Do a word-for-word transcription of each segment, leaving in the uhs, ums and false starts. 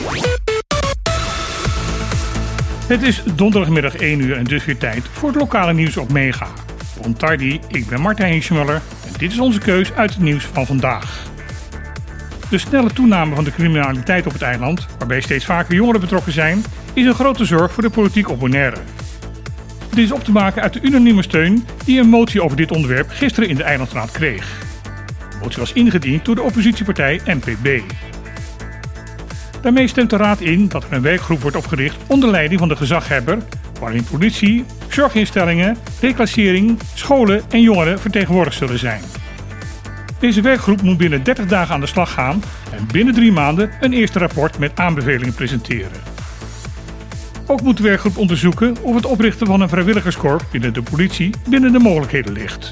Het is donderdagmiddag één uur en dus weer tijd voor het lokale nieuws op Mega. Bon tardi, ik ben Martijn Hinsjemuller en dit is onze keus uit het nieuws van vandaag. De snelle toename van de criminaliteit op het eiland, waarbij steeds vaker jongeren betrokken zijn, is een grote zorg voor de politiek op Bonaire. Dit is op te maken uit de unanieme steun die een motie over dit onderwerp gisteren in de Eilandsraad kreeg. De motie was ingediend door de oppositiepartij N P B. Daarmee stemt de Raad in dat er een werkgroep wordt opgericht onder leiding van de gezaghebber, waarin politie, zorginstellingen, reclassering, scholen en jongeren vertegenwoordigd zullen zijn. Deze werkgroep moet binnen dertig dagen aan de slag gaan en binnen drie maanden een eerste rapport met aanbevelingen presenteren. Ook moet de werkgroep onderzoeken of het oprichten van een vrijwilligerskorps binnen de politie binnen de mogelijkheden ligt.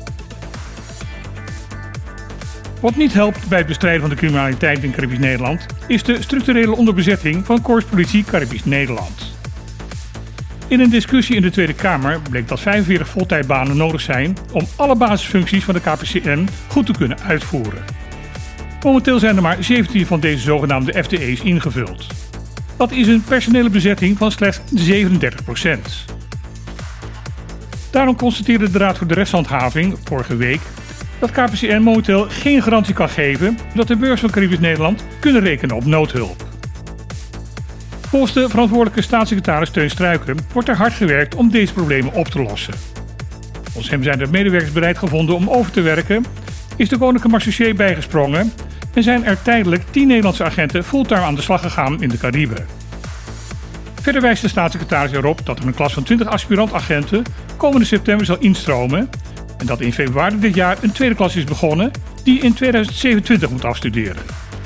Wat niet helpt bij het bestrijden van de criminaliteit in Caribisch Nederland is de structurele onderbezetting van Korps Politie Caribisch Nederland. In een discussie in de Tweede Kamer bleek dat vijfenveertig voltijdbanen nodig zijn om alle basisfuncties van de K P C N goed te kunnen uitvoeren. Momenteel zijn er maar zeventien van deze zogenaamde F T E's ingevuld. Dat is een personele bezetting van slechts zevenendertig procent. Daarom constateerde de Raad voor de Rechtshandhaving vorige week dat K P C N momenteel geen garantie kan geven dat de beurs van Caribisch Nederland kunnen rekenen op noodhulp. Volgens de verantwoordelijke staatssecretaris Teun Struiken wordt er hard gewerkt om deze problemen op te lossen. Volgens hem zijn de medewerkers bereid gevonden om over te werken, is de Koninklijke Marechaussee bijgesprongen en zijn er tijdelijk tien Nederlandse agenten fulltime aan de slag gegaan in de Cariben. Verder wijst de staatssecretaris erop dat er een klas van twintig aspirant-agenten komende september zal instromen en dat in februari dit jaar een tweede klas is begonnen die in tweeduizend zevenentwintig moet afstuderen.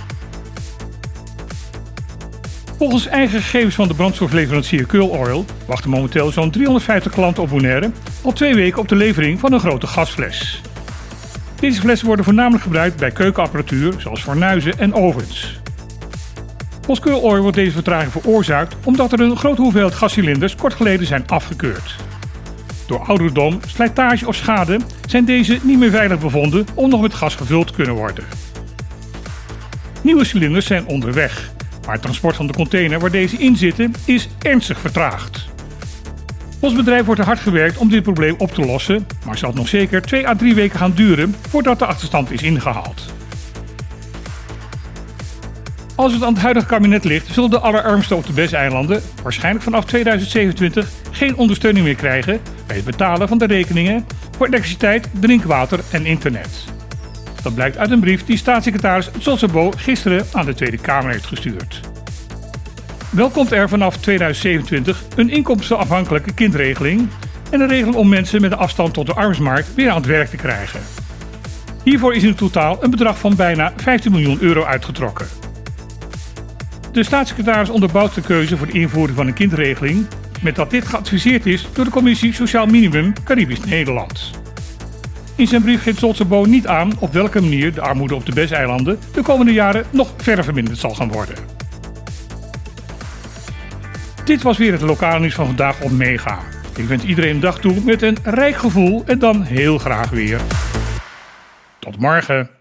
Volgens eigen gegevens van de brandstofleverancier Keul Oil wachten momenteel zo'n driehonderdvijftig klanten op Bonaire al twee weken op de levering van een grote gasfles. Deze flessen worden voornamelijk gebruikt bij keukenapparatuur zoals fornuizen en ovens. Volgens Keul Oil wordt deze vertraging veroorzaakt omdat er een grote hoeveelheid gascilinders kort geleden zijn afgekeurd. Door ouderdom, slijtage of schade zijn deze niet meer veilig bevonden om nog met gas gevuld te kunnen worden. Nieuwe cilinders zijn onderweg, maar het transport van de container waar deze in zitten is ernstig vertraagd. Ons bedrijf wordt er hard gewerkt om dit probleem op te lossen, maar zal het nog zeker twee à drie weken gaan duren voordat de achterstand is ingehaald. Als het aan het huidige kabinet ligt, zullen de allerarmsten op de B E S-eilanden waarschijnlijk vanaf tweeduizend zevenentwintig geen ondersteuning meer krijgen bij het betalen van de rekeningen voor elektriciteit, drinkwater en internet. Dat blijkt uit een brief die staatssecretaris Zotsabo gisteren aan de Tweede Kamer heeft gestuurd. Wel komt er vanaf tweeduizend zevenentwintig een inkomstenafhankelijke kindregeling en een regeling om mensen met een afstand tot de arbeidsmarkt weer aan het werk te krijgen. Hiervoor is in totaal een bedrag van bijna vijftien miljoen euro uitgetrokken. De staatssecretaris onderbouwt de keuze voor de invoering van een kindregeling met dat dit geadviseerd is door de Commissie Sociaal Minimum Caribisch Nederland. In zijn brief geeft Zotsabo niet aan op welke manier de armoede op de B E S-eilanden de komende jaren nog verder verminderd zal gaan worden. Dit was weer het lokale nieuws van vandaag op Mega. Ik wens iedereen een dag toe met een rijk gevoel en dan heel graag weer. Tot morgen.